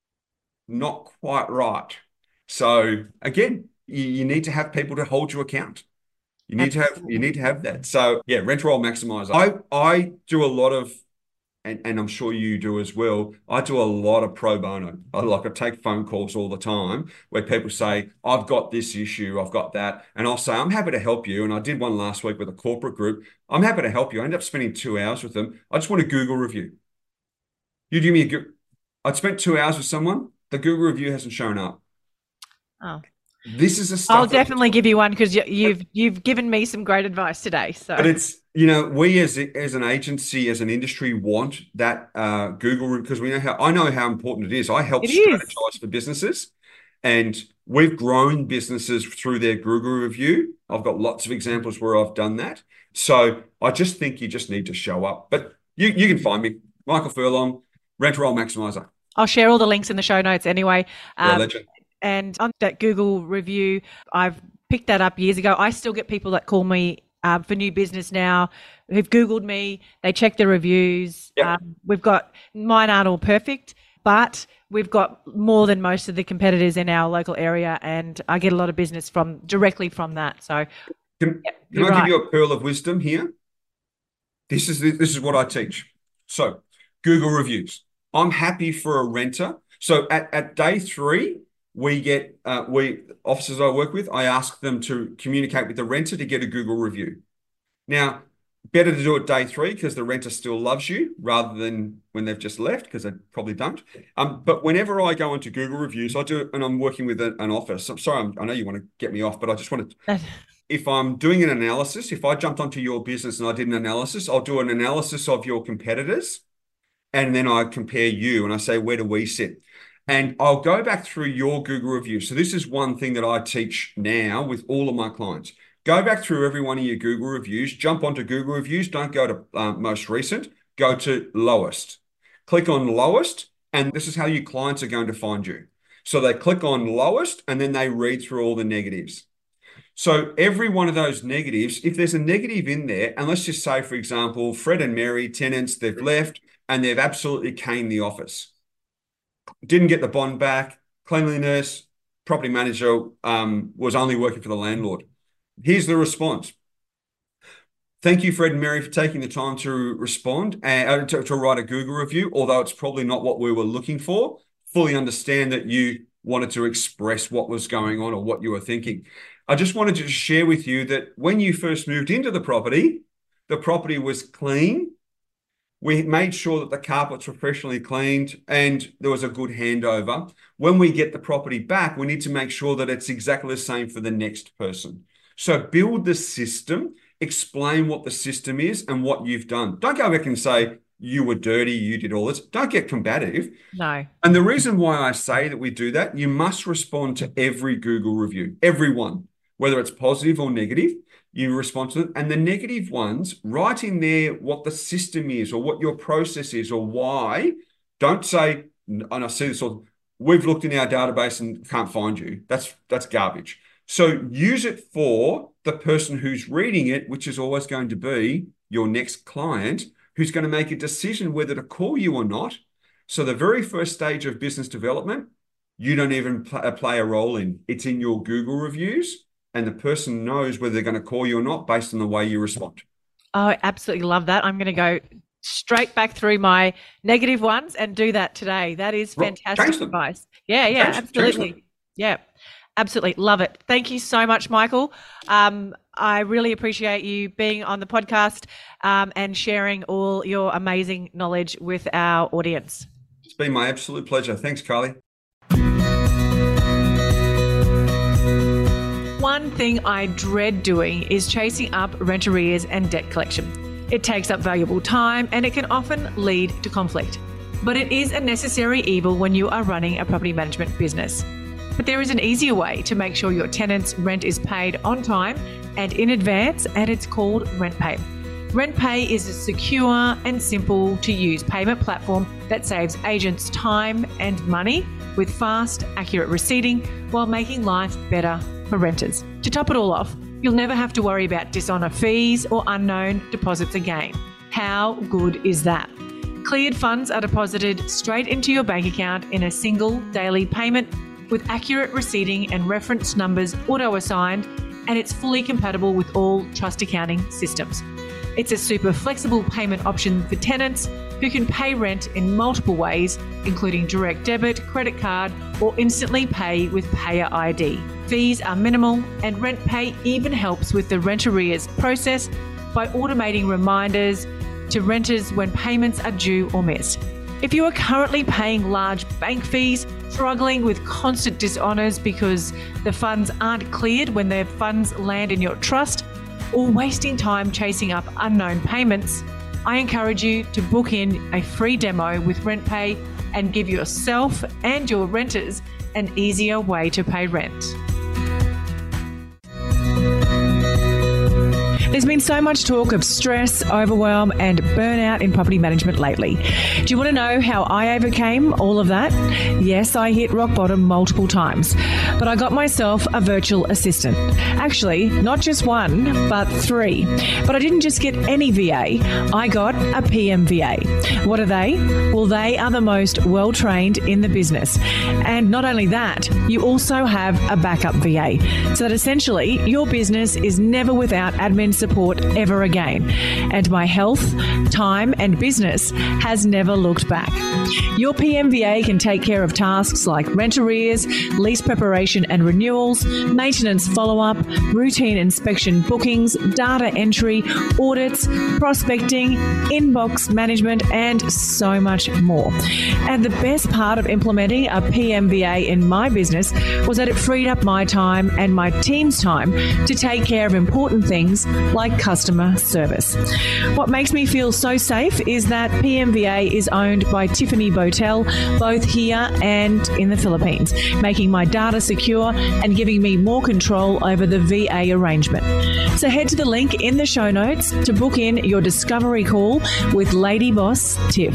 not quite right. So again, you, you need to have people to hold you account. You need Absolutely. to have you need to have that. So yeah, Rent Roll Maximizer. I I do a lot of, and, and I'm sure you do as well. I do a lot of pro bono. I like I take phone calls all the time where people say, I've got this issue, I've got that. And I'll say, I'm happy to help you. And I did one last week with a corporate group. I'm happy to help you. I end up spending two hours with them. I just want a Google review. You do me a good. I'd spent two hours with someone. The Google review hasn't shown up. Oh, this is a stuff. I'll definitely give you one because you, you've you've given me some great advice today. So, but it's you know we as as an agency as an industry want that uh, Google because we know how I know how important it is. I help it strategize is. for businesses, and we've grown businesses through their Google review. I've got lots of examples where I've done that. So I just think you just need to show up. But you you can find me, Michael Furlong. Rent Roll Maximizer. I'll share all the links in the show notes anyway. You're a Um, legend. and on that Google review, I've picked that up years ago. I still get people that call me uh, for new business now who've Googled me. They check the reviews. Yep. Um, we've got, mine aren't all perfect, but we've got more than most of the competitors in our local area, and I get a lot of business from directly from that. So Can, yeah, can I right. give you a pearl of wisdom here? This is this is what I teach. So Google reviews. I'm happy for a renter. So at, at day three, we get uh, we officers I work with, I ask them to communicate with the renter to get a Google review. Now, better to do it day three because the renter still loves you rather than when they've just left, because they probably don't. Um, but whenever I go into Google reviews, I do, and I'm working with a, an office. I'm sorry, I'm, I know you want to get me off, but I just want to. If I'm doing an analysis, if I jumped onto your business and I did an analysis, I'll do an analysis of your competitors, and then I compare you and I say, where do we sit? And I'll go back through your Google review. So this is one thing that I teach now with all of my clients. Go back through every one of your Google reviews, jump onto Google reviews, don't go to uh, most recent, go to lowest. Click on lowest, and this is how your clients are going to find you. So they click on lowest, and then they read through all the negatives. So every one of those negatives, if there's a negative in there, and let's just say, for example, Fred and Mary, tenants, they've left, and they've absolutely caned the office. Didn't get the bond back, cleanliness, property manager um, was only working for the landlord. Here's the response. Thank you, Fred and Mary, for taking the time to respond and to, to write a Google review, although it's probably not what we were looking for. Fully understand that you wanted to express what was going on or what you were thinking. I just wanted to share with you that when you first moved into the property, the property was clean. We made sure that the carpets were professionally cleaned and there was a good handover. When we get the property back, we need to make sure that it's exactly the same for the next person. So build the system, explain what the system is and what you've done. Don't go back and say, you were dirty, you did all this. Don't get combative. No. And the reason why I say that we do that, you must respond to every Google review, every one, whether it's positive or negative. You respond to it. And the negative ones, write in there what the system is or what your process is or why. Don't say, and I see this all, we've looked in our database and can't find you. That's that's garbage. So use it for the person who's reading it, which is always going to be your next client, who's going to make a decision whether to call you or not. So the very first stage of business development, you don't even pl- play a role in. It's in your Google reviews. And the person knows whether they're going to call you or not based on the way you respond. Oh, I absolutely love that. I'm going to go straight back through my negative ones and do that today. That is fantastic advice. Yeah, yeah, change, absolutely. Change yeah, absolutely. Love it. Thank you so much, Michael. Um, I really appreciate you being on the podcast um, and sharing all your amazing knowledge with our audience. It's been my absolute pleasure. Thanks, Carly. One thing I dread doing is chasing up rent arrears and debt collection. It takes up valuable time and it can often lead to conflict. But it is a necessary evil when you are running a property management business. But there is an easier way to make sure your tenant's rent is paid on time and in advance, and it's called RentPay. RentPay is a secure and simple to use payment platform that saves agents time and money with fast, accurate receipting while making life better for renters. To top it all off, you'll never have to worry about dishonor fees or unknown deposits again. How good is that? Cleared funds are deposited straight into your bank account in a single daily payment with accurate receipting and reference numbers auto-assigned, and it's fully compatible with all trust accounting systems. It's a super flexible payment option for tenants who can pay rent in multiple ways, including direct debit, credit card, or instantly pay with Payer I D. Fees are minimal, and RentPay even helps with the rent arrears process by automating reminders to renters when payments are due or missed. If you are currently paying large bank fees, struggling with constant dishonors because the funds aren't cleared when their funds land in your trust, or wasting time chasing up unknown payments, I encourage you to book in a free demo with RentPay and give yourself and your renters an easier way to pay rent. There's been so much talk of stress, overwhelm, and burnout in property management lately. Do you want to know how I overcame all of that? Yes, I hit rock bottom multiple times, but I got myself a virtual assistant. Actually, not just one, but three. But I didn't just get any V A, I got a P M V A. What are they? Well, they are the most well-trained in the business. And not only that, you also have a backup V A, so that essentially your business is never without admin support ever again. And my health, time, and business has never looked back. Your P M V A can take care of tasks like rent arrears, lease preparation and renewals, maintenance follow-up, routine inspection bookings, data entry, audits, prospecting, inbox management, and so much more. And the best part of implementing a P M V A in my business was that it freed up my time and my team's time to take care of important things like customer service. What makes me feel so safe is that P M V A is owned by Tiffany Botel, both here and in the Philippines, making my data secure and giving me more control over the V A arrangement. So head to the link in the show notes to book in your discovery call with Lady Boss Tiff.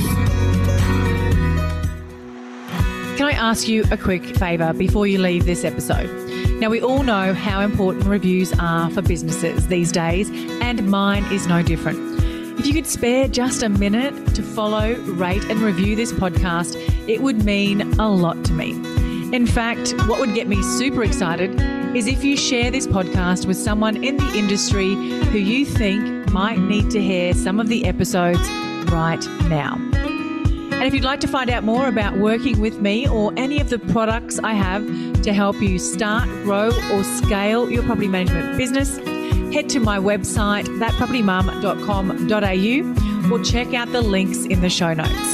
Can I ask you a quick favour before you leave this episode? Now, we all know how important reviews are for businesses these days, and mine is no different. If you could spare just a minute to follow, rate and review this podcast, it would mean a lot to me. In fact, what would get me super excited is if you share this podcast with someone in the industry who you think might need to hear some of the episodes right now. And if you'd like to find out more about working with me or any of the products I have to help you start, grow or scale your property management business, head to my website, that property mum dot com dot a u, or check out the links in the show notes.